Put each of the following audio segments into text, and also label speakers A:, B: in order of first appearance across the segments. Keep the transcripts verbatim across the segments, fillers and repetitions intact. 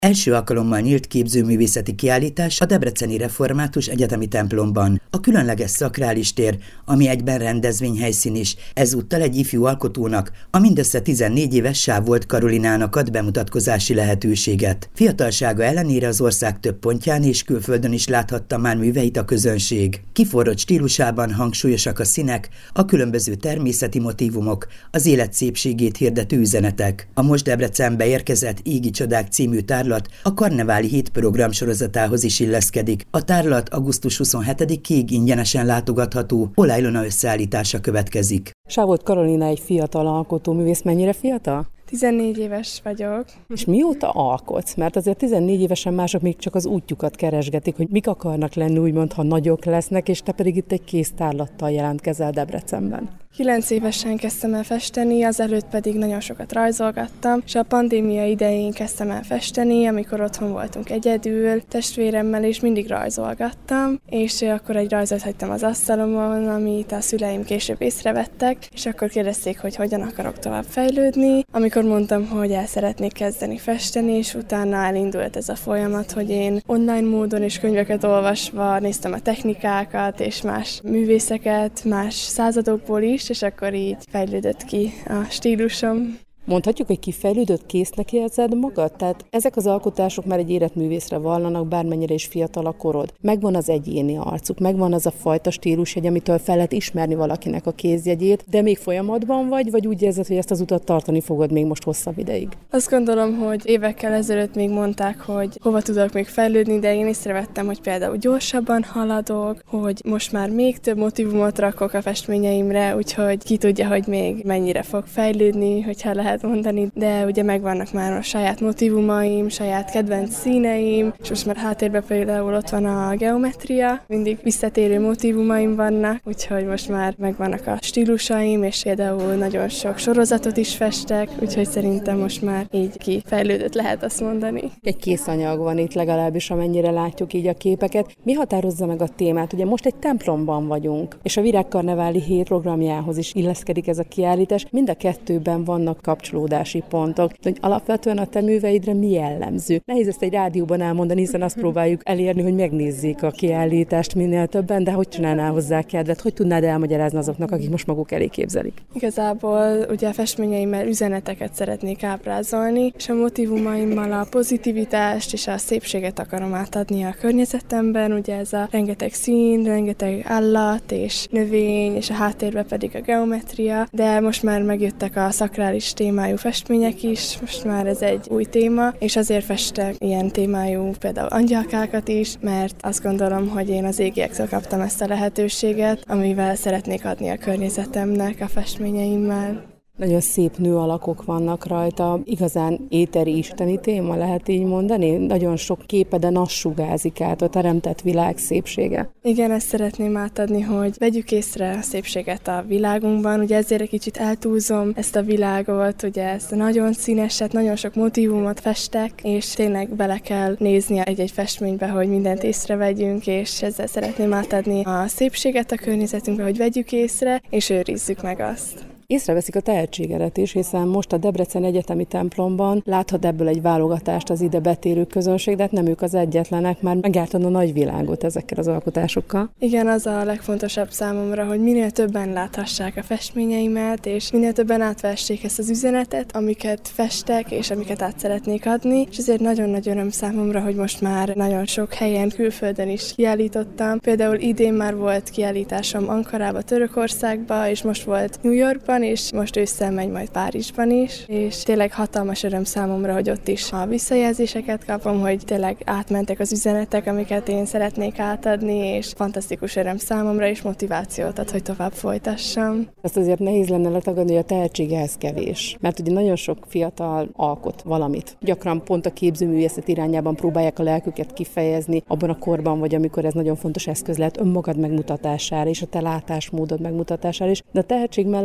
A: Első alkalommal nyílt képzőművészeti kiállítás a Debreceni Református Egyetemi Templomban. A különleges szakrális tér, ami egyben rendezvényhelyszín is, ezúttal egy ifjú alkotónak, a mindössze tizennégy éves Sávolt Karolinának ad bemutatkozási lehetőséget. Fiatalsága ellenére az ország több pontján és külföldön is láthatta már műveit a közönség. Kiforrott stílusában hangsúlyosak a színek, a különböző természeti motívumok, az élet szépségét hirdető üzenetek. A most Debrecenbe érkezett Égi Csodák című tárlat a Karneváli Hét program sorozatához is illeszkedik. A tárlat augusztus huszonhetedikéig ingyenesen látogatható, Olajlona összeállítása következik.
B: Sávolt Karolina egy fiatal alkotóművész. Mennyire fiatal?
C: tizennégy éves vagyok.
B: És mióta alkotsz? Mert azért tizennégy évesen mások még csak az útjukat keresgetik, hogy mik akarnak lenni, úgymond, ha nagyok lesznek, és te pedig itt egy kész tárlattal jelentkezel Debrecenben.
C: Kilenc évesen kezdtem el festeni, azelőtt pedig nagyon sokat rajzolgattam, és a pandémia idején kezdtem el festeni, amikor otthon voltunk egyedül, testvéremmel, és mindig rajzolgattam, és akkor egy rajzot hagytam az asztalomon, amit a szüleim később észrevettek, és akkor kérdezték, hogy hogyan akarok tovább fejlődni, amikor mondtam, hogy el szeretnék kezdeni festeni, és utána elindult ez a folyamat, hogy én online módon és könyveket olvasva néztem a technikákat, és más művészeket, más századokból is, és akkor így fejlődött ki a stílusom.
B: Mondhatjuk, hogy kifejlődött, késznek érzed magad? Tehát ezek az alkotások már egy életművészre vallanak, bármennyire is fiatal a korod. Megvan az egyéni arcuk, megvan az a fajta stílusjegy, amitől fel lehet ismerni valakinek a kézjegyét, de még folyamatban vagy, vagy úgy érzed, hogy ezt az utat tartani fogod még most hosszabb ideig?
C: Azt gondolom, hogy évekkel ezelőtt még mondták, hogy hova tudok még fejlődni, de én észrevettem, hogy például gyorsabban haladok, hogy most már még több motívumot rakok a festményeimre, úgyhogy ki tudja, hogy még mennyire fog fejlődni, hogyha lehet mondani, de ugye megvannak már a saját motívumaim, saját kedvenc színeim, és most már háttérben például ott van a geometria, mindig visszatérő motívumaim vannak, úgyhogy most már megvannak a stílusaim, és például nagyon sok sorozatot is festek, úgyhogy szerintem most már így kifejlődött, lehet azt mondani.
B: Egy kész anyag van itt, legalábbis amennyire látjuk így a képeket. Mi határozza meg a témát? Ugye most egy templomban vagyunk, és a Virágkarneváli Hét programjához is illeszkedik ez a kiállítás. Mind a kettőben vannak kapcsolódási pontok, hogy alapvetően a te műveidre mi jellemző. Nehéz ezt egy rádióban elmondani, hiszen azt próbáljuk elérni, hogy megnézzék a kiállítást minél többen, de hogy csinálnál hozzá kedvet, hogy tudnád elmagyarázni azoknak, akik most maguk elé képzelik?
C: Igazából ugye a festményeimmel üzeneteket szeretnék ábrázolni, és a motívumaimmal a pozitivitást és a szépséget akarom átadni a környezetemben, ugye ez a rengeteg szín, rengeteg állat és növény, és a háttérben pedig a geometria, de most már megjöttek a szakrális témájú festmények is, most már ez egy új téma, és azért festek ilyen témájú például angyalkákat is, mert azt gondolom, hogy én az égiektől kaptam ezt a lehetőséget, amivel szeretnék adni a környezetemnek a festményeimmel.
B: Nagyon szép nő alakok vannak rajta, igazán éteri isteni téma, lehet így mondani? Nagyon sok képeden azt sugázik át a teremtett világ szépsége.
C: Igen, ezt szeretném átadni, hogy vegyük észre a szépséget a világunkban, ugye ezért egy kicsit eltúlzom ezt a világot, ugye ezt nagyon színeset, nagyon sok motívumot festek, és tényleg bele kell nézni egy-egy festménybe, hogy mindent észrevegyünk, és ezzel szeretném átadni a szépséget a környezetünkbe, hogy vegyük észre, és őrizzük meg azt.
B: Észreveszik a tehetségedet is, hiszen most a Debrecen Egyetemi Templomban láthat ebből egy válogatást az ide betérő közönség, de nem ők az egyetlenek, már megjártad a nagyvilágot ezekkel az alkotásokkal.
C: Igen, az a legfontosabb számomra, hogy minél többen láthassák a festményeimet, és minél többen átvessék ezt az üzenetet, amiket festek, és amiket át szeretnék adni, és ezért nagyon nagy öröm számomra, hogy most már nagyon sok helyen, külföldön is kiállítottam. Például idén már volt kiállításom Ankarába, Törökországba, és most volt New Yorkban, és most ősszel megy majd Párizsban is, és tényleg hatalmas öröm számomra, hogy ott is a visszajelzéseket kapom, hogy tényleg átmentek az üzenetek, amiket én szeretnék átadni, és fantasztikus öröm számomra, és motivációt ad, hogy tovább folytassam.
B: Azt azért nehéz lenne letagadni, hogy a tehetségehez kevés, mert ugye nagyon sok fiatal alkot valamit. Gyakran pont a képzőművészet irányában próbálják a lelküket kifejezni, abban a korban vagy, amikor ez nagyon fontos eszköz lehet önmagad megmutatására és a te látásmódod megmutatására is, de a tehetség mellett kell az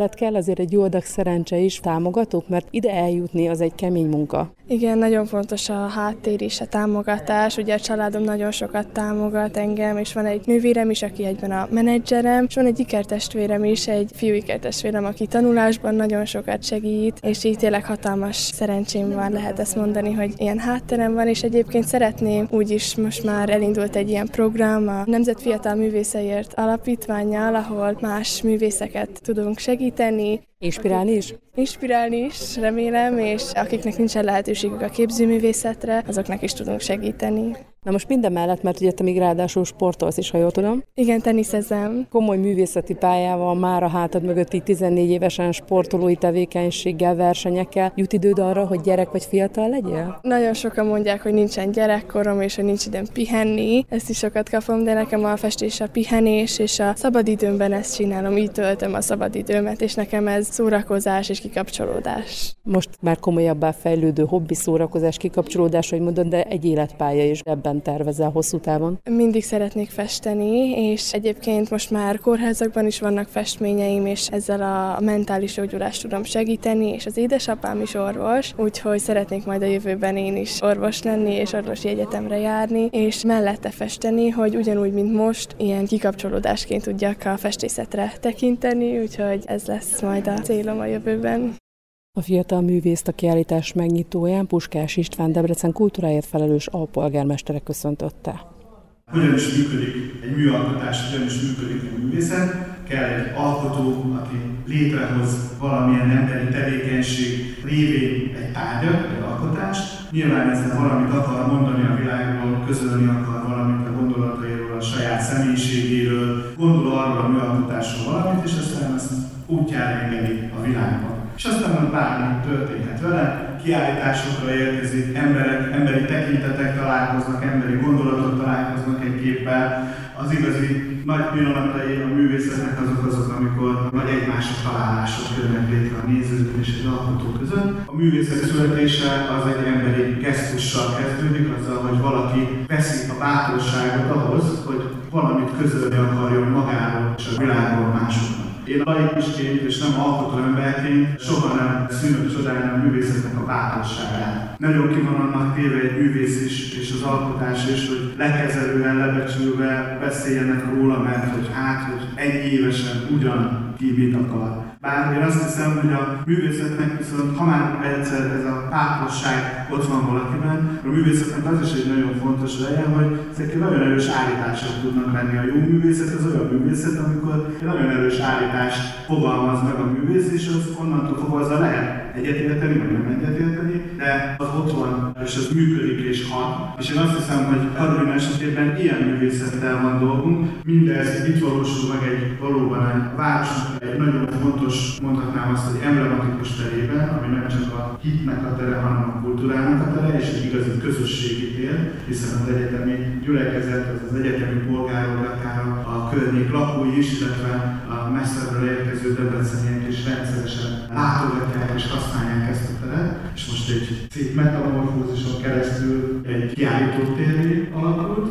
B: azért egy jó adag szerencse is. Támogatók, mert ide eljutni az egy kemény munka.
C: Igen, nagyon fontos a háttér és a támogatás. Ugye a családom nagyon sokat támogat engem, és van egy nővérem is, aki egyben a menedzserem, és van egy ikertestvérem is, egy fiú ikertestvérem, aki tanulásban nagyon sokat segít, és így tényleg hatalmas szerencsém van, lehet ezt mondani, hogy ilyen hátterem van, és egyébként szeretném, úgyis most már elindult egy ilyen program a Nemzet Fiatal Művészeiért Alapítvánnyal, ahol más művészeket tudunk segíteni.
B: Inspirálni is?
C: Inspirálni is, remélem, és akiknek nincsen lehetőségük a képzőművészetre, azoknak is tudunk segíteni.
B: Na most minden mellett, mert ugye te még ráadásul sportolsz is, ha jól tudom.
C: Igen, teniszezem.
B: Komoly művészeti pályával, már a hátad mögött így tizennégy évesen sportolói tevékenységgel, versenyekkel. Jut időd arra, hogy gyerek vagy fiatal legyél?
C: Nagyon sokan mondják, hogy nincsen gyerekkorom, és hogy nincs időm pihenni. Ezt is sokat kapom, de nekem a festés a pihenés, és a szabadidőmben ezt csinálom, így töltöm a szabadidőmet, és nekem ez szórakozás és kikapcsolódás.
B: Most már komolyabbá fejlődő hobbi, szórakozás, kikapcsolódás, hogy mondod, de egy életpálya is ebben tervezel hosszú távon?
C: Mindig szeretnék festeni, és egyébként most már kórházakban is vannak festményeim, és ezzel a mentális gyógyulást tudom segíteni, és az édesapám is orvos, úgyhogy szeretnék majd a jövőben én is orvos lenni, és orvosi egyetemre járni, és mellette festeni, hogy ugyanúgy, mint most, ilyen kikapcsolódásként tudjak a festészetre tekinteni, úgyhogy ez lesz majd a célom a jövőben.
B: A fiatal művészt a kiállítás megnyitóján Puskás István Debrecen kultúráért felelős alpolgármestere köszöntötte.
D: Hogyan is működik egy műalkotás, hogyan is működik egy művészet? Kell egy alkotó, aki létrehoz valamilyen emberi tevékenység révén egy tárgyat, egy alkotást. Nyilván ezzel valamit akar mondani a világról, közölni akar valamit a gondolatairól, a saját személyiségéről, gondol arról a műalkotásról valamit, és aztán azt útjára engedi a világban. És aztán bármi történhet vele, kiállításokra érkezik, emberek, emberi tekintetek találkoznak, emberi gondolatok találkoznak egy képpel. Az igazi nagy pillanatai a művészetnek azok azok, amikor nagy egymásra találások jönnek létre a nézők és az alkotó között. A művészet születése az egy emberi gesztussal kezdődik, azzal, hogy valaki veszi a bátorságot ahhoz, hogy valamit közölni akarjon magáról és a világról másoknak. Én laikusként és nem alkotó emberként soha nem szűnök csodálni a művészetnek a bátorságát. Nagyon ki van annak téve egy művész is, és az alkotás is, hogy lekezelően, lebecsülve beszéljenek róla, mert hogy hát, hogy egy évesen ugyan ki mit akar. Bár én azt hiszem, hogy a művészetnek viszont, ha már egyszer ez a bátorság ott van valakiben, a művészetnek az is egy nagyon fontos eleje, hogy ezek nagyon erős állítások tudnak lenni. A jó művészet az olyan művészet, amikor egy nagyon erős állítást fogalmaz meg a művész, és az onnantól fogva azzal lehet egyetérteni, vagy nem egyetérteni, de az ott van, és az működik és hat. És én azt hiszem, hogy Karolina esetében ilyen művészettel van dolgunk. Mindez itt valósul meg egy valóban egy városnak egy nagyon fontos, mondhatnám azt, hogy emblematikus terében, ami nem csak a hitnek a tere, hanem a kultúrának a tere, és egy igazi közösségi tér, hiszen az egyetemi gyülekezet, az az egyetemi polgárok, akár a környék lakói is, illetve a messzebbről érkező debreceniek is rendszeresen látogatják és használják ezt a teret, és most egy szép metamorfózison keresztül egy kiállítótérré alakult.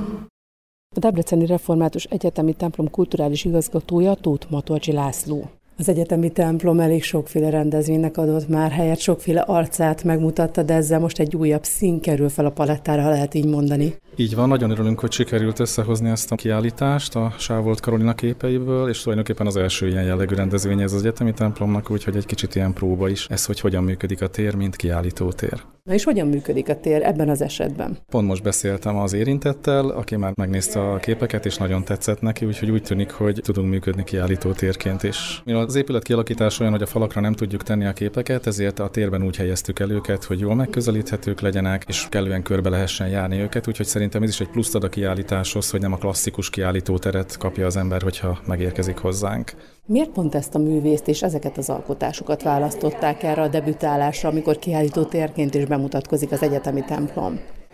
B: A Debreceni Református Egyetemi Templom kulturális igazgatója Tóth Matolcsi László. Az egyetemi templom elég sokféle rendezvénynek adott már helyet, sokféle arcát megmutatta, de ezzel most egy újabb szín kerül fel a palettára, ha lehet így mondani.
E: Így van, nagyon örülünk, hogy sikerült összehozni ezt a kiállítást a Sávolt Karolina képeiből, és tulajdonképpen az első ilyen jellegű rendezvény ez az egyetemi templomnak, úgyhogy egy kicsit ilyen próba is ez, hogy hogyan működik a tér, mint kiállítótér.
B: Na és hogyan működik a tér ebben az esetben?
E: Pont most beszéltem az érintettel, aki már megnézte a képeket, és nagyon tetszett neki, úgyhogy úgy tűnik, hogy tudunk működni kiállítótérként is. Mivel az épület kialakítás olyan, hogy a falakra nem tudjuk tenni a képeket, ezért a térben úgy helyeztük el őket, hogy jól megközelíthetők legyenek, és kellően körbe lehessen járni őket, úgyhogy szerintem ez is egy pluszt ad a kiállításhoz, hogy nem a klasszikus kiállítóteret kapja az ember, hogyha megérkezik hozzánk.
B: Miért pont ezt a művészt és ezeket az alkotásokat választották erre a debütálásra, amikor kiállítótérként is bemutatkozik az egyetemi templom?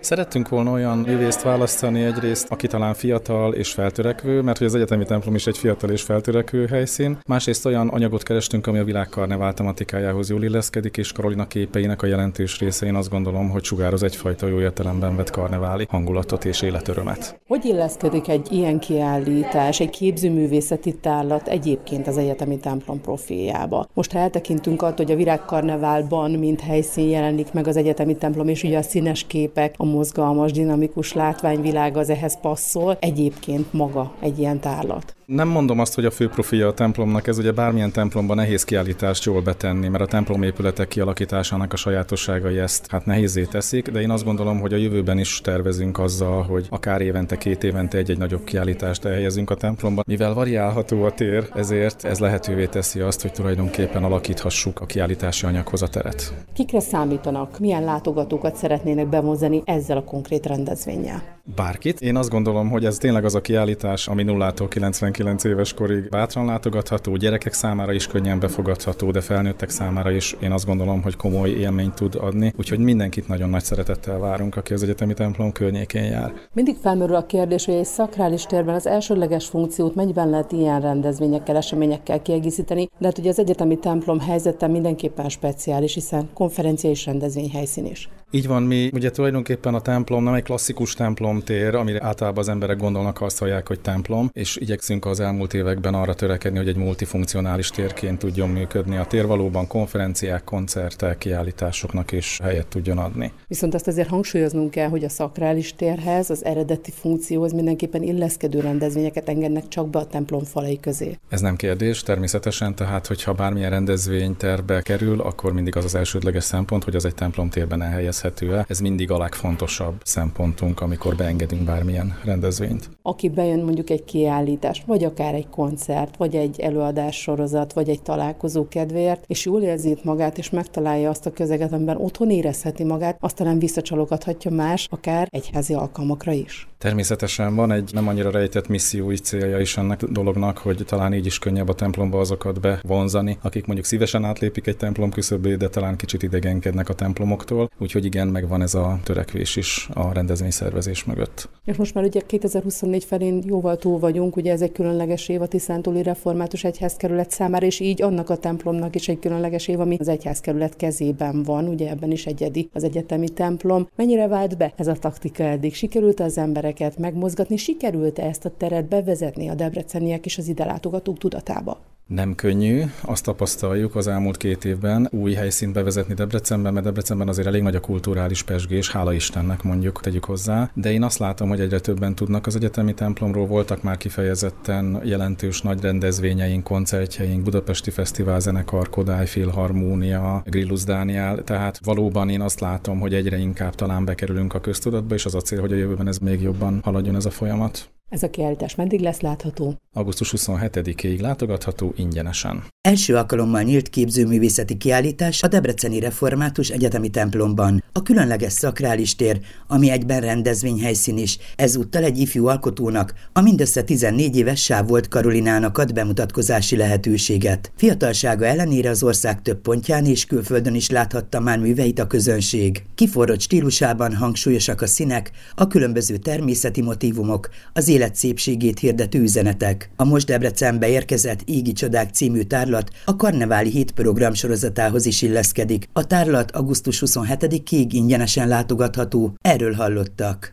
E: Szerettünk volna olyan művészt választani egyrészt, aki talán fiatal és feltörekvő, mert hogy az egyetemi templom is egy fiatal és feltörekvő helyszín. Másrészt olyan anyagot kerestünk, ami a világkarnevál tematikájához jól illeszkedik, és Karolina képeinek a jelentős része, én azt gondolom, hogy sugároz egyfajta jó értelemben vett karneváli hangulatot és életörömet.
B: Hogy illeszkedik egy ilyen kiállítás, egy képzőművészeti tárlat egyébként az egyetemi templom profiljába? Most ha eltekintünk attól, hogy a virágkarneválban mint helyszín jelenik meg az egyetemi templom, és ugye a színes képek, a mozgalmas, dinamikus látványvilág az ehhez passzol, egyébként maga egy ilyen tárlat.
E: Nem mondom azt, hogy a fő profilja a templomnak, ez ugye bármilyen templomban nehéz kiállítást jól betenni, mert a templomépületek kialakításának a sajátosságai ezt hát nehézzé teszik, de én azt gondolom, hogy a jövőben is tervezünk azzal, hogy akár évente, két évente egy-egy nagyobb kiállítást elhelyezünk a templomban. Mivel variálható a tér, ezért ez lehetővé teszi azt, hogy tulajdonképpen alakíthassuk a kiállítási anyaghoz a teret.
B: Kikre számítanak? Milyen látogatókat szeretnének bevonzani ezzel a konkrét rendezvénnyel?
E: Bárkit. Én azt gondolom, hogy ez tényleg az a kiállítás, ami nullától kilencvenkilenc éves korig bátran látogatható, gyerekek számára is könnyen befogadható, de felnőttek számára is én azt gondolom, hogy komoly élményt tud adni, úgyhogy mindenkit nagyon nagy szeretettel várunk, aki az egyetemi templom környékén jár.
B: Mindig felmerül a kérdés, hogy egy szakrális térben az elsődleges funkciót mennyiben lehet ilyen rendezvényekkel, eseményekkel kiegészíteni, de hát ugye az egyetemi templom helyzete mindenképpen speciális, hiszen konferencia és rendezvényhelyszín is.
E: Így van, mi ugye tulajdonképpen a templom nem egy klasszikus templomtér, amire általában az emberek gondolnak, azt hallják, hogy templom, és igyekszünk az elmúlt években arra törekedni, hogy egy multifunkcionális térként tudjon működni. A tér valóban konferenciák, koncertek, kiállításoknak is helyet tudjon adni.
B: Viszont azt azért hangsúlyoznunk kell, hogy a szakrális térhez, az eredeti funkcióhoz mindenképpen illeszkedő rendezvényeket engednek csak be a templom falai közé.
E: Ez nem kérdés, természetesen, tehát hogyha bármilyen rendezvény tervbe kerül, akkor mindig az az elsődleges szempont, hogy az egy templomtérben elhelyezhető. Ez mindig a legfontosabb szempontunk, amikor beengedünk bármilyen rendezvényt.
B: Aki bejön mondjuk egy kiállítás, vagy akár egy koncert, vagy egy előadás sorozat, vagy egy találkozó kedvéért, és jól érzi itt magát, és megtalálja azt a közeget, amiben otthon érezheti magát, azt talán visszacsalogathatja más, akár egyházi alkalmakra is.
E: Természetesen van egy nem annyira rejtett missziói célja is ennek a dolognak, hogy talán így is könnyebb a templomba azokat bevonzani, akik mondjuk szívesen átlépik egy templom küszöbét, de talán kicsit idegenkednek a templomoktól, úgyhogy igen, megvan ez a törekvés is a rendezvényszervezés mögött.
B: És most már ugye kétezer-huszonnégy felén jóval túl vagyunk, ugye ez egy különleges év a Tiszántúli Református Egyházkerület számára, és így annak a templomnak is egy különleges év, ami az Egyházkerület kezében van, ugye ebben is egyedi az egyetemi templom. Mennyire vált be ez a taktika eddig? Sikerült az embereket megmozgatni, sikerült-e ezt a teret bevezetni a debreceniek és az ide látogatók tudatába?
E: Nem könnyű, azt tapasztaljuk az elmúlt két évben új helyszínt bevezetni Debrecenben, mert Debrecenben azért elég nagy a kulturális pezsgés, hála Istennek mondjuk, tegyük hozzá, de én azt látom, hogy egyre többen tudnak az egyetemi templomról, voltak már kifejezetten jelentős nagy rendezvényeink, koncertjeink, Budapesti Fesztiválzenekar, Kodály Filharmónia, Grillus Dániel, tehát valóban én azt látom, hogy egyre inkább talán bekerülünk a köztudatba, és az a cél, hogy a jövőben ez még jobban haladjon ez a folyamat.
B: Ez a kiállítás meddig lesz látható?
E: augusztus huszonhetedikéig látogatható ingyenesen.
A: Első alkalommal nyílt képzőművészeti kiállítás a Debreceni Református Egyetemi templomban. A különleges szakrális tér, ami egyben rendezvényhelyszín is, ezúttal egy ifjú alkotónak, a mindössze tizennégy éves Sávolt Karolinának ad bemutatkozási lehetőséget. Fiatalsága ellenére az ország több pontján és külföldön is láthatta már műveit a közönség. Kiforrott stílusában hangsúlyosak a színek, a különböző természeti motívumok, az élet szépségét hirdető üzenetek. A most Debrecenbe érkezett Égi Csodák című tárlat a Karneváli Hét program sorozatához is illeszkedik. A tárlat augusztus huszonhetedikéig ingyenesen látogatható, erről hallottak.